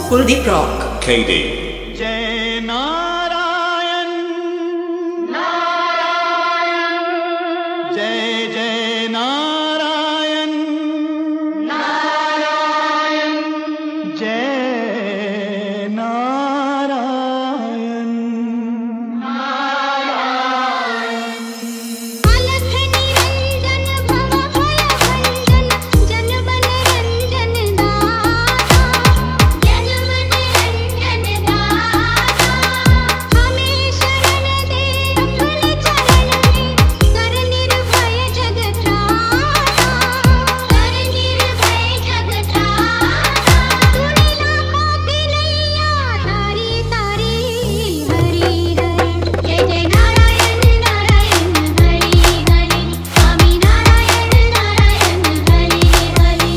Kuldeep Rock. KD. जय नारायण नारायण जय जय नारायण नारायण जय नारायण नारायण अलख निरंजन भव भय भंजन जन मन रंजन दाता जन मन रंजन दाता हमें शरण दे अपने चरण में कर निर्भय जग त्राता कर निर्भय जग त्राता तूने लाखों की नैया तारी तारी हरि हरि जय जय Narayan Narayan Hari Hari Swami Narayan Narayan Hari Hari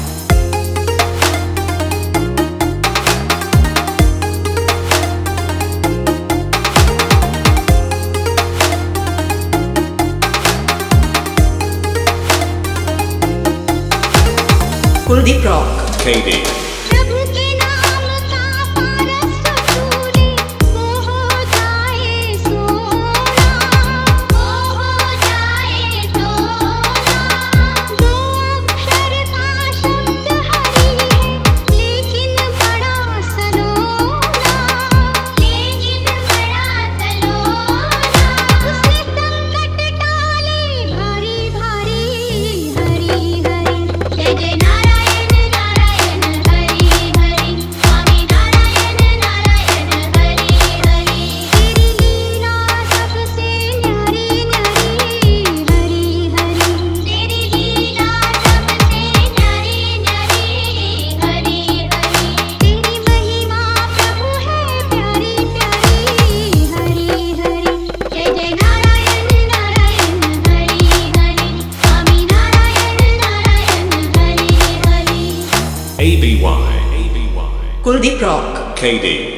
Kuldeep Rock. KD. प्रभु के नाम का पारस सूरे वो हो जाए सोना वो हो जाए सोना दो अक्षर का शब्द हरि है लेकिन बड़ा सलोना लेकिन बड़ा सलोना उसने संकट टाले भारी भारी हरि हरि जय जय नारायण नारायण हरि हरि स्वामी नारायण नारायण हरि हरि तेरी लीला सबसे न्यारी न्यारी हरि हरि तेरी लीला सबसे न्यारी न्यारी हरि हरि तेरी महिमा प्रभु है प्यारी प्यारी हरि हरि जय जय Narayan Narayan Hari Hari Swami Narayan Narayan Hari Hari ABY. Kuldeep Rock. KD.